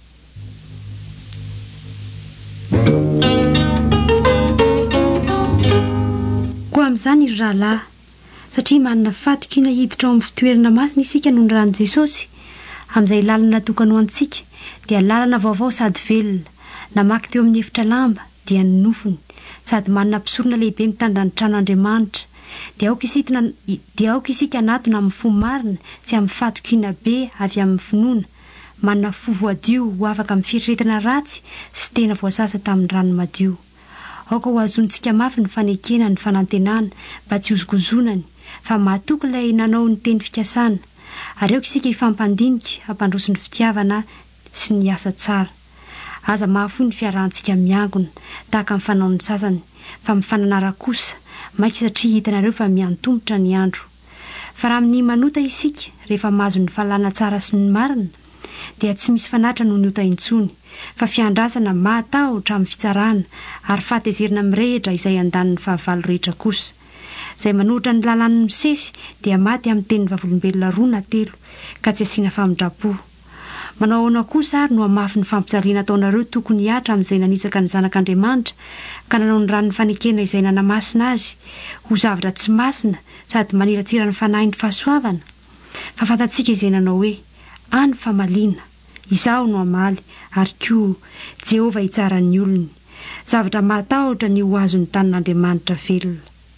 Koa amin'izany iry rahalahy, satria manana fatokina hiditra ao amin'ny fitoerana masina isika noho ny ran'i Jesosy, amin'izay lalana natokana ho antsika dia lalana vaovao sady velona. Namaky teo amin'ny efitra lamba dia ny nofony, sady manana mpisorona lehibe mitandra ny tranon'Andriamanitra. Dia aoka isika anatona amin'ny fo marina sy amin'ny fatokina be avy amin'ny finoana, manana fo voadio ho afaka amin'ny fieritreretana ratsy sy tena voasasa tamin'ny rano madio. Aoka ho azontsika mafy ny fanekena ny fanantenana mba tsy hozogozonany, fa mahatoky ilay nanao ny teny fikasana. Ary aoka isika ifampandinika hampandroso ny fitiavana sy ny asa tsara. Aza mahafoy ny fiarahantsika miangona tahaka amin'ny fanaon'ny sasany, fa mifananara kosa maika satria hitanareo fa miantombotra ny andro. Fa raha amin'ny manota isika rehefa mahazo ny fahalana tsara sy ny marina dia tsy misy fanatra noho ny ota intsony, fa fiandrasana matahotra amin'ny fitsarana ary fahatezerana mirehitra izay andaniny fahavalo rehetra kosa. Izay manohitra ny lalàn'ny misesy dia maty amin'ny tenin'ny vavolombelona 2 na 3 ka tsy asiana famindrapo. Manao ahoana kosa ary no hamafy ny fampijaliana ataonareo tokony hiatra amin'izay nanisaka ny zanak'Andriamanitra ka nanao ny ranony fanekena izay nanamasina azy ho zavatra tsy masina sady maniratsira ny fanahy ny fahasoavana. Fa fantatsika izay nanao hoe any famaliana, izaho no amaly ary koa Jehova hitsara ny olony. Zavatra matahotra ny ho azo ny tanan'Andriamanitra velona.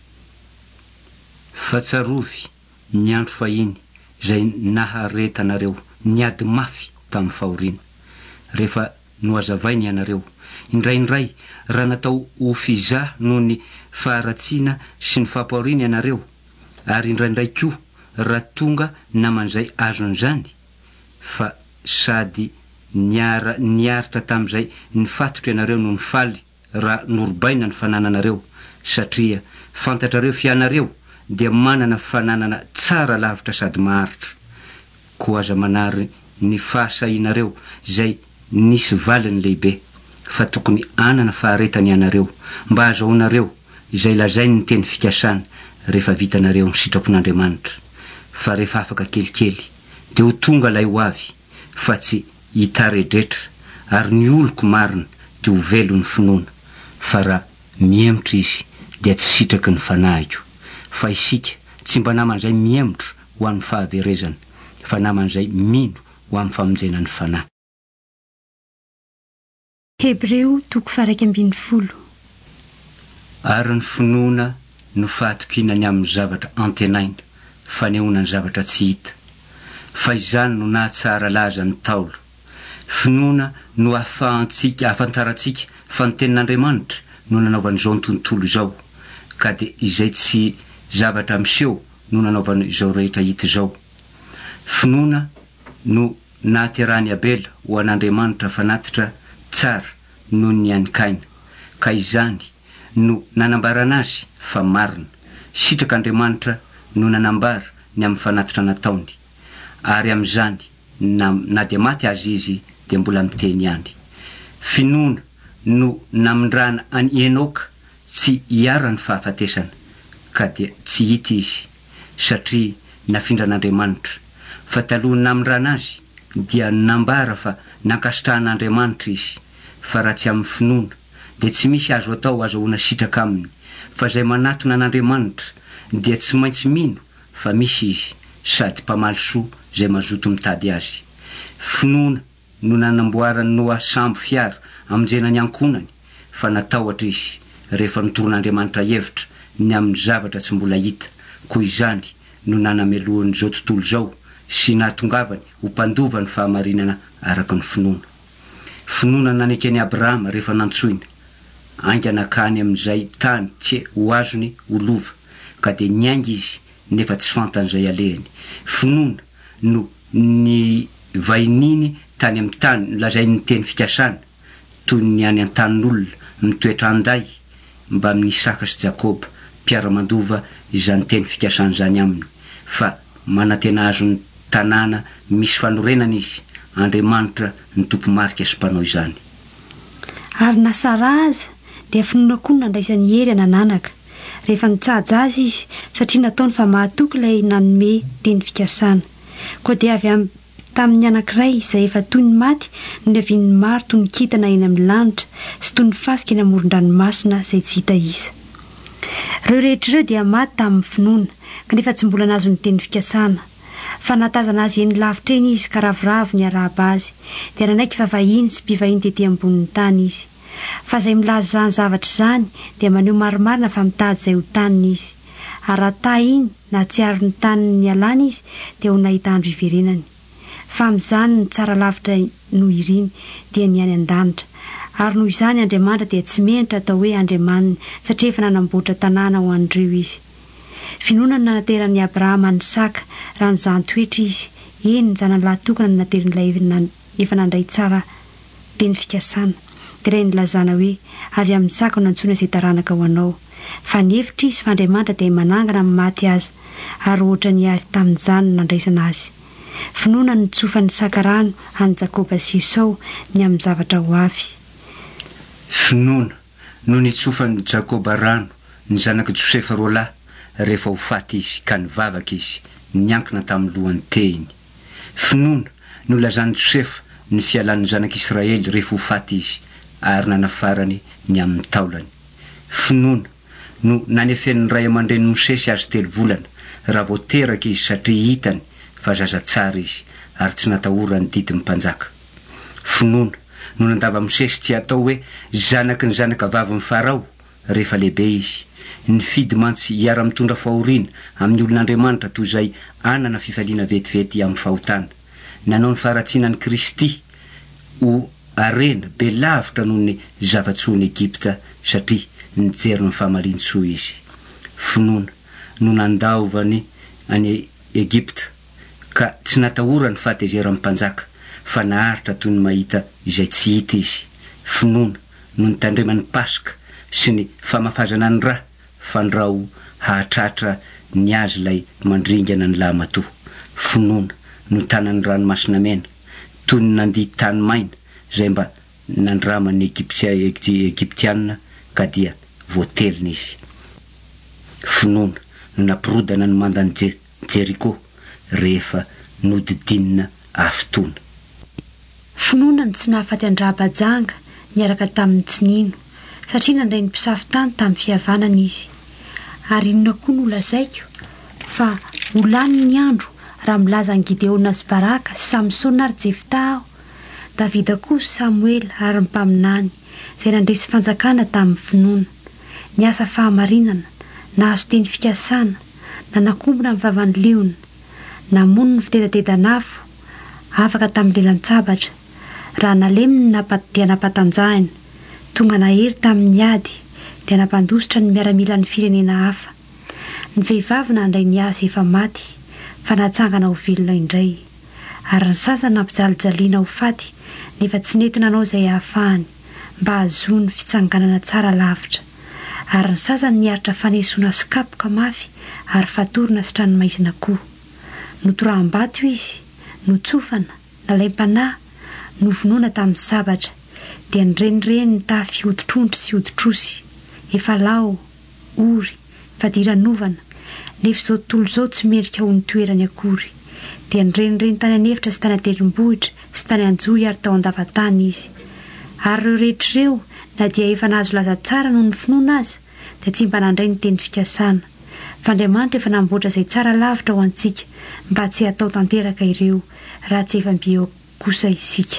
Fatsarovy ny andro fahiny izay naharetanareo niady mafy tamin'ny fahoriana. Rehefa noazavainy ianareo indraindray raha natao ho fizaha noho ny faharatsiana sy ny fampahoriana ianareo, ary indraindray koa raha tonga naman'izay azon'izany, fa sady niaritra tamin'izay nifatotra ianareo no nifaly raha norobaina ny fanananareo, satria fantatrareo fianareo dia manana fananana tsara lavitra sady maharitra. Koa aza manary ny fahasahinareo izay nisy valiny lehibe fa tokony anana faharetany ianareo mba azahoanareo izay lazainy ny teny fikasana rehefa vitanareo ny sitrapon'Andriamanitra. Fa rehefa afaka kelikely dia ho tonga ilay ho avy fa tsy hitaredretra, ary ny oloko marina dia ho velo ny finoana. Fa raha miemotra izy dia tsy sitraky ny fanahy io. Fa isika tsy mba naman'izay miemotra ho amin'ny fahaverezana, fa naman'izay mino ho amin'ny famonjena ny fanahy.
Hebreo 1:10.
Ary ny finoana no fahatokinany amin'ny zavatra antenaina, fanehoana ny zavatra tsy hita. Fa izany no nahatsara laza ny Taolo. Finoana no ahafantarantsika fa ny tenin'Andriamanitra no nanaovan'izao ny tontolo izao, ka dia izay tsy zavatra miseho no nanaovana izao rehetra hita izao. Finoana no nahaterahany Abela ho an'Andriamanitra fanatitra tsara noho ny an'i Kaina, ka izany no nanambarana azy fa marina. Sitrak'Andriamanitra no nanambara ny amin'ny fanatitra nataony, ary amin'izany na dia maty azy izy dia mbola miteny ihany. Finoana no namindrana any Enoka tsy hiara ny fahafatesana, ka dia tsy hita izy satria nafindra an'Andriamanitra. Fa taloha namindrana azy dia nambara fa nankasitrahan'Andriamanitra izy. Fa raha tsy amin'ny finoana dia tsy misy azo atao azahoana sitraka aminy. Fa izay manatona an'Andriamanitra dia tsy maintsy mino fa misy izy, sady mpamaly soa izay mazoto mitady azy. Finoana no nanamboarany Noa sambo fiara amonjenany ankonany, fa natahotra izy rehefa nitoron'Andriamanitra hevitra ny amin'ny zavatra tsy mbola hita. Koa izany no nanamelohan'izao tontolo izao sy nahatongavany ho mpandova ny fahamarinana araka ny finoana. Finoana nanekeny Abrahama rehefa nantsoina, aingana kany amin'izay tany tsy ho azony ho lova, ka dia niainga izy nefa tsy fantan'izay alehany. Finoana no ny vaininy tany amin'ny tany nolazainy ny teny fikasana, toy ny any an-tanin'olona mitoetra anday mba amin'ny Isaka sy Jakoba, mpiara-mandova izany teny fikasana izany aminy. Fa manantena azo ny tanàna misy fanorenana izy, Andriamanitra ny tompo marika sy mpanao izany.
Ary nasara aza dia finoana koa nandraisany hery anananaka rehefa nitsaja azy izy, satria nataony fa mahatoky ilay nanome teny fikasana. Koa dia avy tamin'ny anankiray izay efa toy ny maty no niaviany maro toy ny kintana eny amin'ny lanitra sy toy ny fasika eny amoron-dranomasina izay tsy hita isa. Ireo rehetra ireo dia maty tamin'ny finoana, kanefa tsy mbola nazo ny teny fikasana. Fa natazana azy eny lavitra eny izy ka ravoravo ny arahaba azy, dia nanaiky fa vahiny sy mpivahiny tetỳ ambonin'ny tany izy. Fa izay milaza izany zavatra izany dia maneho marimarina fa mitady izay ho taniny izy. Ary raha ta iny na tsy aro ny taniny alany izy dia ho nahita andro iverenany. Fa amin'izany ny tsara lavitra noho iriny dia ny any an-danitra. Ary noho izany Andriamanitra dia tsy menitra atao hoe Andriamanina, satria efa nanamboatra tanàna ho an'ireo izy. Finoana no naterany Abrahama ny Isaka raha ny zana-toetra izy. Eny ny zanany tokana no nateran'ilay efa nandray tsara teny fikasana. Dia iray nylazana hoe avy amin'ny Isaka no nantsoina izay taranaka ho anao. Fa ny hevitra izy fa Andriamanitra dia manangana amin'ny maty azy, ary ohatra ny avy tamin'izany no nandraisana azy. Finoana ny tsofan'ny Isaka rano any Jakoba sy Esau ny amin'ny zavatra ho avy.
Finoana no nitsofan'ny Jakoba rano ny zanaky Josefa roa lahy rehefa ho faty izy ka nivavaka izy niankina tamin'ny lohany tehiny. Finoana no lazan'ny Josefa ny fialan'ny zanak'Israely rehefa ho faty izy ary nanafarany ny amin'ny taolany. Finoana no nanefen'ny ray aman-dren'ny Mosesy azy 3 volana raha vao teraka izy satria hitany fa zaza tsara izy ary tsy natahorany didin'ny mpanjaka. Finoana no nandava Mosesy tsy atao hoe zanaky ny zanaka vavin'ny Farao rehefa lehibe izy, nifidy mantsy hiara mitondra fahoriana amin'ny olon'Andriamanitra toy izay anana fifaliana vetivety amin'ny fahotana. Nanao ny faharatsinan'i Kristy ho arena be lavitra noho ny zava-tsoan'i Egypta satria nijery ny fahamalian-tsoa izy. Finoana no nandaovany any Egypta ka tsy natahorany fahatezeran'ny mpanjaka, fa naharitra toy ny mahita izay tsy hita izy. Finoana no nitandremany Paska sy ny famafazana ny ra fandrao hahatratra ny azy lay mandringana ny lamatoa. Finoana no tanany ranomasina mena toy ny nandihy tany maina izay mba nandramany Egyptianina ka dia voatelina izy. Finoana no nampirodana ny mandany Jeriko rehefa nodidinina afotoana.
Finoana no tsy nahafaty Andra-Bajanga niaraka tamin'ny Tsinino satria nandray ny mpisafy tany tamin'ny fihavanana izy. Ary inona koa no lazaiko fa ho lany ny andro raha milaza ny Gideona sy Baraka, Samsona ary Jefta aho, Davida koa sy Samuela ary ny mpaminany izay nandresy fanjakana tamin'ny finoana. Niasa fahamarinana, nahazo teny fikasana, nanakombona amin'ny vavan'ny leona, namono ny fitedadeda-nafo, afaka tamin'ny lelan-tsabatra, raha naleminy dia nampatanjahina, tonga nahery tamin'ny ady dia nampandositra ny miaramila ny firenena hafa. Ny vehivavy nandray ny azy efa maty fa natsangana ho velona indray, ary ny sasany nampijalijaliana ho faty nefa tsy nety nanao izay ahafahany mba hahazoa ny fitsanganana tsara lavitra, ary ny sasany niaritra fanesoana sy kapoka mafy ary fatorana sy tranomaizina koa. Notoram-bato izy, notsofana, nalaim-panahy, novonoana tamin'ny sabatra, dia nyrenireny ny tafy hoditr'ondry sy hoditr'osy, efa lao, ory, fadiranovana, nefa izao tontolo izao tsy merika ho ny toerany akory, dia nyrenireny tany anefitra sy tany atelom-bohitra sy tany anjohy ary tao andavan-tany izy. Ary ireo rehetr'ireo na dia efa nahazo laza tsara noho ny finoana aza dia tsy mba nandray ny teny fikasana, fa Andriamanitra efa namboatra izay tsara lavitra ho antsika mba tsy hatao tanteraka ireo raha tsy efa mbeo kosa isika.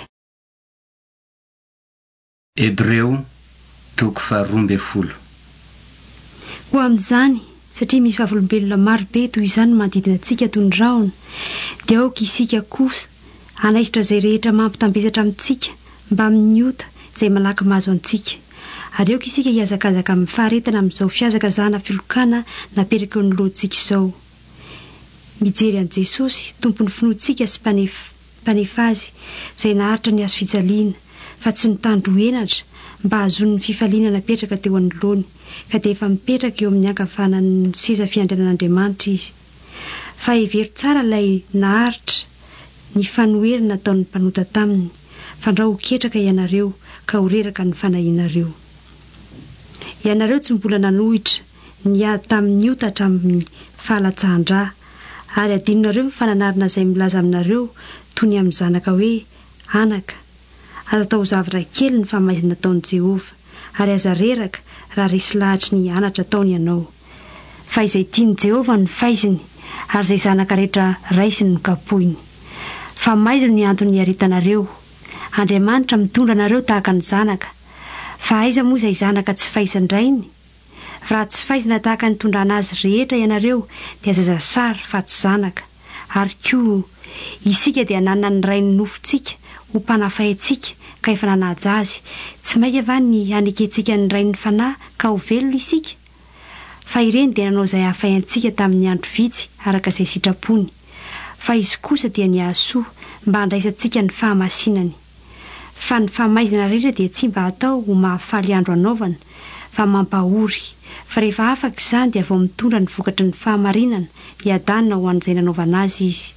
Hebreo 12.
Ho amin'izany, satria misy vavolombelona marobe toy izany manodidina antsika toy ny rahona, dia aoka isika kosa hanaisotra izay rehetra mampitambesatra amintsika mba miniota izay malaky mahazo antsika. Ary aoka isika hiazakazaka amin'ny faharetana amin'izao fiazakazahana filokana napetraka eo ny lohantsika izao. Mijery an'i Jesosy, tompon'ny finoantsika sy mpanefa azy, izay naharitra ny azo fijaliana, fa tsy nitandro henatra mba hahazoany ny fifaliana napetraka teo anoloany, ka dia efa mipetraka eo amin'ny ankavanan'ny seza fiandrianan'Andriamanitra izy. Fa hevery tsara ilay naharitra ny fanoherina nataon'ny mpanota taminy, fa ndra ho ketraka ianareo ka ho reraka ny fanahinareo. Ianareo tsy mbola nanohitra niady tamin'ny ota hatramin'ny fahalatsahan-drà, ary adinonareo ny fananarina izay milaza aminareo toy ny amin'ny zanaka hoe anaka. Aza tao zavatra kely ny famaizina nataon'i Jehova, ary aza reraka raha resy lahatry ny anatra taony ianao. Fa izay tiany Jehova ny faiziny, ary izay zanaka rehetra raisiny no kapohiny. Fa maizina ny antony hiaritanareo. Andriamanitra mitondra anareo tahaka ny zanaka. Fa aiza moa izay zanaka tsy faizandrainy? Raha tsy faizina tahaka ny tondrana azy rehetra ianareo dia zazasary fa tsy zanaka. Ary koa isika dia nanana ny ray ny nofontsika ho mpanafahintsika ka efa nanaja azy. Tsy maika va ny hanekentsika ny ray ny fanahy ka ho velona isika? Fa ireny dia nanao izay hahafahintsika tamin'ny andro vitsy araka izay sitrapony. Fa izy kosa dia niahasoa mba handraisantsika ny fahamasinany. Fa ny fahamaizana rehetra dia tsy mba hatao ho mahafaly andro anaovana, fa mampahory. Fa rehefa afaka izany dia vao mitondra ny vokatry ny fahamarinana hiadanina ho an'izay nanaovana azy izy.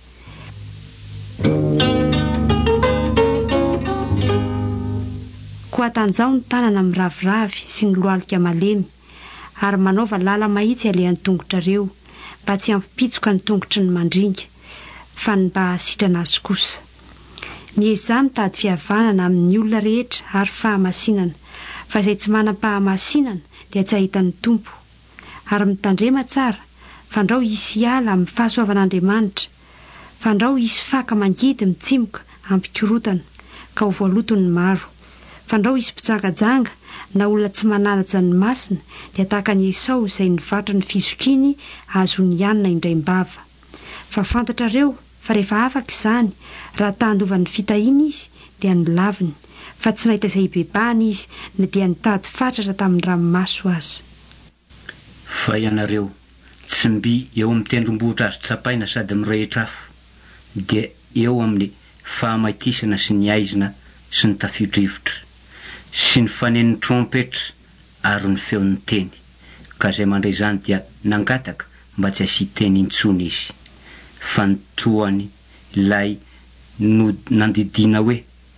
Koa tanjao ny tanana miraviravy sy ny lohalika malemy, ary manaova lala mahitsy alehan'ny tongotrareo, mba tsy hampipitsoka ny tongotry ny mandringa, fa ny mba hasitrana azy kosa. Miezah mitady fihavanana amin'ny olona rehetra ary fahamasinana, fa izay tsy manam-pahamasinana dia tsy ahitany tompo. Ary mitandrema tsara, fa ndrao hisy ala amin'ny fahasoavan'Andriamanitra, fa ndrao hisy faka mangidy mitsimoka ampikorotana ka ho voalotony maro. Fa ndrao hisy mpitsangajanga na olona tsy mananaja ny masina dia tahaka ny Esau izay nivatra ny fizokiny azo ny anina indraimbava. Fa fantatrareo fa rehefa afaka izany, raha tandovan'ny fitahiana izy dia nilaviny, fa tsy nahita izay ibebahana izy na dia nitady fatratra tamin'ny ranomaso azy.
Fa ianareo tsy mby eo amin'ny tendrombohitra azo tsapaina sady mirehitra afo, dia eo amin'ny fahamaitisana sy ny aizina sy ny tafio-drivotra sy ny fanen'ny trompetra ary ny feon'ny teny, ka izay mandray izany dia nangataka mba tsy hasi teny intsony izy, fa ny toany ilay nandidina hoe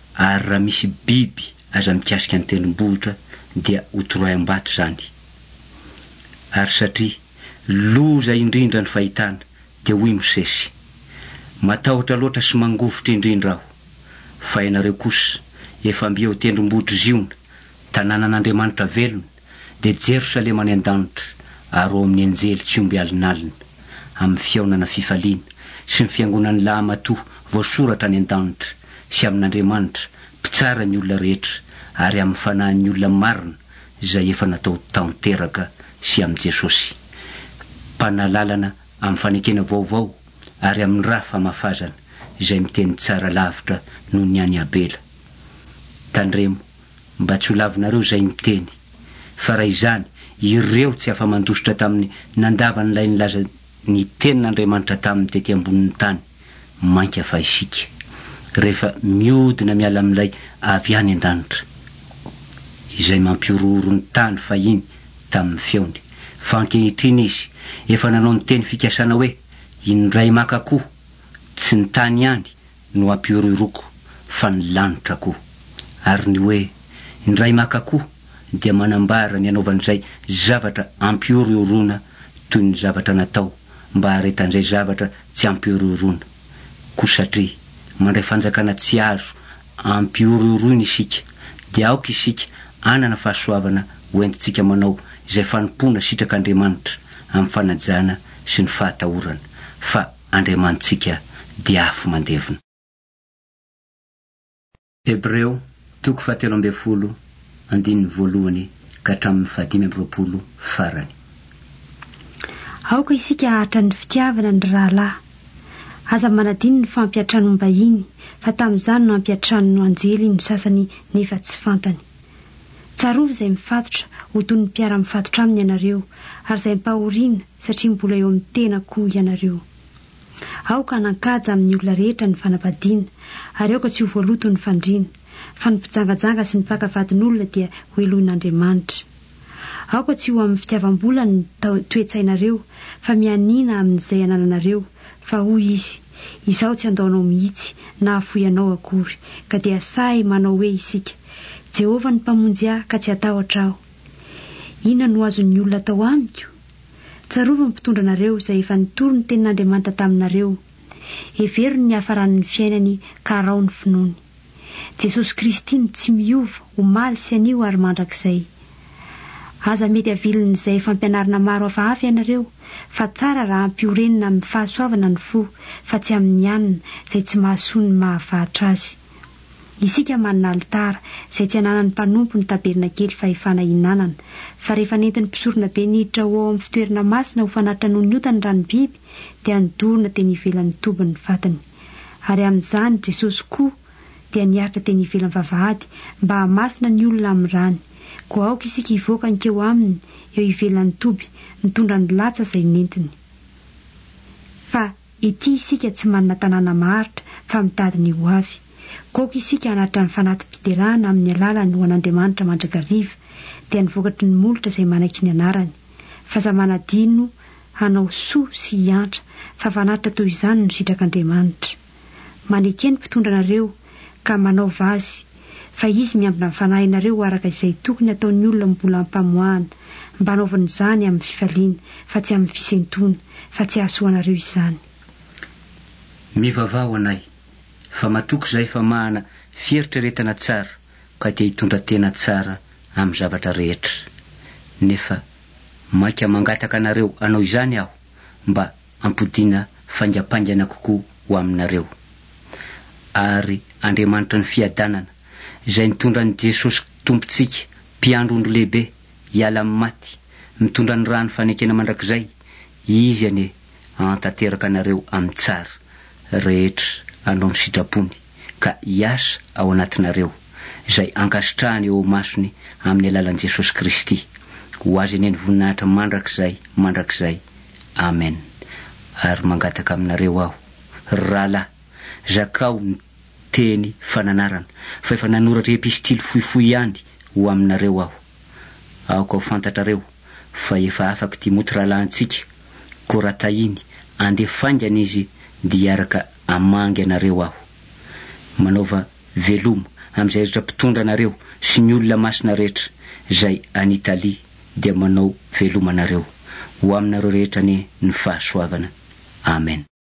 ary raha misy biby aza mikasika ny tendrombohitra dia hotoroayam-bato zany. Ary satria loza indrindra ny fahitana dia hoy Mosesy, matahotra loatra sy mangovotra indrindra aho, fa ianareo kosa efa mbeo tendrombohitra ziona, tanànan'Andriamanitra velona, dia Jerosalema any an-danitra, ary ao amin'ny anjely tsy omby alinalina, amin'ny fiaonana fifaliana sy ny fiangonan'ny lahamatoa voasoratra any an-danitra, sy amin'Andriamanitra mpitsara ny olona rehetra, ary amin'ny fanahin'ny olona marina izay efa natao tanteraka sy amin'ny Jesosy. Mpanalalana amin'ny fanekena vaovao ary amin'ny raha famafazana izay miteny tsara lavitra noho ny any Abela. Tandremo, mba tsy ho lavinareo izay miteny, fa raha izany ireo tsy afa-mandositra tamin'ny nandavan'ilay nilaza ny tenin'Andriamanitra tamin'ny tety ambonin'ny tany, mainka fa isika rehefa miodina miala amin'ilay avy any an-danitra izay mampiorooro ny tany fahiny tamin'ny feony, fa ankehitriny izy efa nanao ny teny fikasana hoe indray maka koa, tsy ny tany ihany no ampiorooroko fa ny lanitra koa. Ary ny hoe indray maka koa dia manambara ny anaovan'izay zavatra ampioroorona toy ny zavatra natao mba haretan'izay zavatra tsy ampioroorona. Koa satria mandray fanjakana tsy azo ampioroorona isika, dia aoka isika anana fahasoavana hoentintsika manao izay fanompona sitrak'Andriamanitra amin'ny fanajana sy ny fahatahorana, fa Andriamanitsika dia afo mandevona. Hebreo 13:1 ka hatramin'ny 15 farany.
Aoka isika ahatra ny fitiavana ny rahalahy, aza manadiny ny fampiatrano mbahiny, fa tamin'izany no ampiatrano no anjely ny sasany nefa tsy fantany. Tsarovy izay mifatotra ho toy ny mpiara-mifatotra aminy ianareo, ary izay mpahoriana satria mbola eo amin'ny tena koa ianareo. Aoka nankajy amin'ny olona rehetra ny fanambadiana, ary aoka tsy ho voaloto ny fandriana, fa ny mpijangajanga sy ny mpakafadin'olona dia ho elohin'Andriamanitra. Aoka tsy ho amin'ny fitiavam-bola ny toetsainareo, fa mianina amin'izay anananareo, fa hoy izy, izao tsy andaonao mihitsy na afoy anao akory, ka dia say manao hoe isika, Jehova ny mpamonjy ahy ka tsy atahotra aho. Inona no azon'ny olona tao amiko? Tsarovy ny mpitondra anareo izay efa nitoro ny tenin'Andriamanitra taminareo. Heveriny ny hafaran'ny fiainany ka arao ny finoany. Jesosy Kristy ny tsy miova, omaly sy anio ary mandrakizay. Aza mety avilin'izay fampianarana maro hafahafa ianareo, fa tsara raha ampiorenina amin'ny fahasoavana ny fo, fa tsy amin'ny anina izay tsy mahasoa ny mahavahatra azy. Isika manana alitara izay tsy ananany mpanompo ny tabernakely fa efana hinanana, fa rehefa nentin'ny mpisorona be niditra ho ao amin'ny fitoerana masina ho fanatitra noho ny ota ny ranobiby, dia nidorona teny ivelan'ny tobiny vatany. Ary amin'izany Jesosy koa dia niaritra teny ivelan'ny vavahady mba hamasina ny olona amin'ny rany. Koa aoka isika hivoaka nkeo aminy eo ivelan'ny toby nitondra ny latsa izay nentiny. Fa ity isika tsy manana tanàna maharitra fa mitady ny ho avy. Koka isika anatra ny fanatim-piderahana amin'ny alalany ho an'Andriamanitra mandrakariva, dia nivokatry ny molotra izay manaky ny anarany. Fa za manadino hanao soa sy hiantra, fa fanatitra toy izany no sitrak'Andriamanitra. Manekeny mpitondra anareo ka manao vazy, fa izy miambina amin'ny fanahinareo araka izay tokony ataon'ny olona mbola ampamoahana, mba hanaovany izany amin'ny fifaliana, fa tsy amin'ny fisentona, fa tsy ahasoanareo izany.
Mivavao anay, fa matoky izay fa mahana fieritreretana tsara, ka dia hitondra tena tsara amin'ny zavatra rehetra. Nefa maika mangataka anareo anao izany aho, mba ampodiana fangampangana kokoa ho aminareo. Ary Andriamanitra ny fiadanana izay nitondra ny Jesosy tompontsika mpiandro lehibe hiala amin'ny maty, mitondra ny rano fanekena mandrakizay, izy ane antanteraka anareo amin'ny tsara rehetra anao ny sitrapony, ka hiasa ao anatinareo izay ankasitrahany eo masony amin'ny alalan'i Jesosy Kristy. Ho azy ane ny voninahitra mandrakizay. Amen. Ary mangataka aminareo aho, rahalahy, zakao ny teny fananarana, fa efa nanoratra epistily fohifohy ihany ho aminareo aho. Aoka ho fantatrareo fa efa afaka Timoty rahalahintsika koratahiny andefangana izy dia araka amangy anareo aho. Manaova veloma amin'izay rehetra mpitondra anareo sy ny olona masina rehetra izay any Italia dia manao velomanareo. Ho aminareo rehetra ny fahasoavana. Amen.